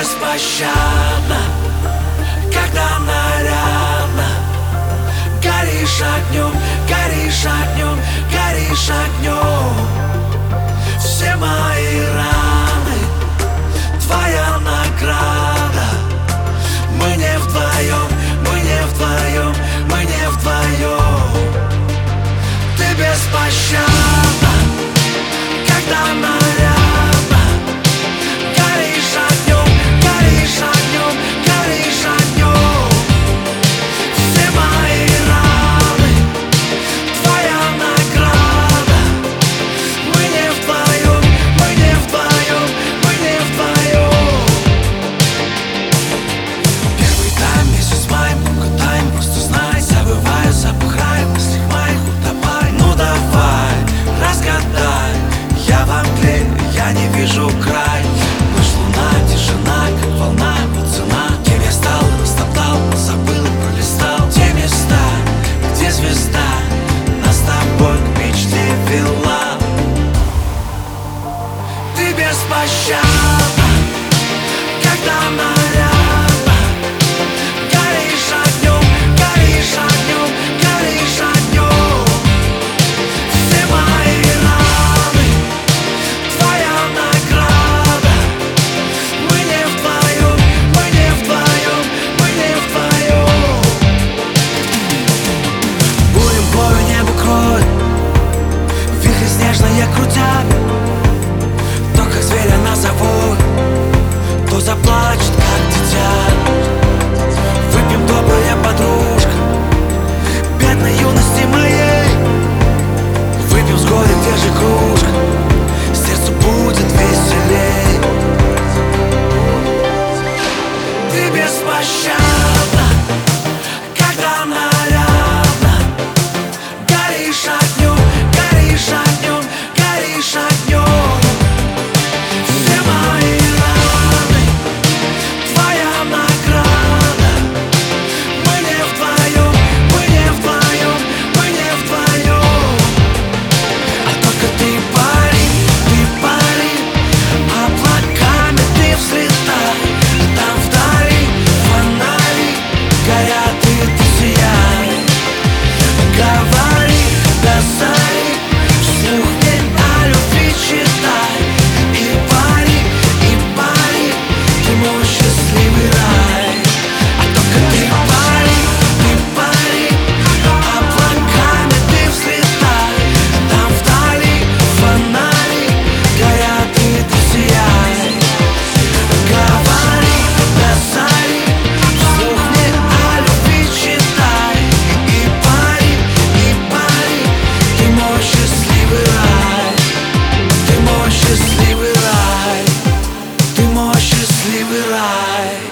беспощадна, когда нарядно горишь огнем, горишь огнем, горишь огнем. Все мои раны твоя награда. Мы не вдвоем, мы не вдвоем, мы не вдвоем. Ты беспощадна, когда нарядно горишь огнем, горишь огнем, горишь огнем. Все мои раны твоя награда. Мы не вдвоем, мы не вдвоем, мы не вдвоем. Первый тайм, месяц май, много тайм, просто знай. Забываю, запухай, в мыслях моих утопай. Ну давай, разгадай, я во мгле, я не вижу край. Ночь, луна, тишина, как волна, вот цена. Кем я стал, растоптал, забыл и пролистал те места, где звезда нас с тобой к мечте вела. Ты беспощадна, когда нарядно горишь огнем, горишь огнем, горишь огнем. Все мои раны твоя награда. Мы не вдвоем, мы не вдвоем, мы не вдвоем. Бурем бою небо кроет, вихри снежные крутят. То как зверя назовут, то заплачет, как дитя. Выпьем, добрая подружка, бедной юности моей. Выпьем с горя, держи кружка, сердцу будет веселей. Ты беспощадна, когда нарядно горишь огнем, горишь огнем, горишь огнем. Все мои раны твоя награда. Мы не вдвоем, мы не вдвоем, мы не вдвоем. А только ты пари, облаками ты взлетай. Там вдали фонари горят, и ты сияй. Говори до зари, вслух мне о любви читай. И пари, ты мой счастливый рай. А только ты пари, облаками ты взлетай. Там вдали фонари горят, и ты сияй. Говори до зари, вслух мне о любви читай. И пари, ты мой счастливый рай. Ты мой счастливый рай. Ты мой счастливый рай.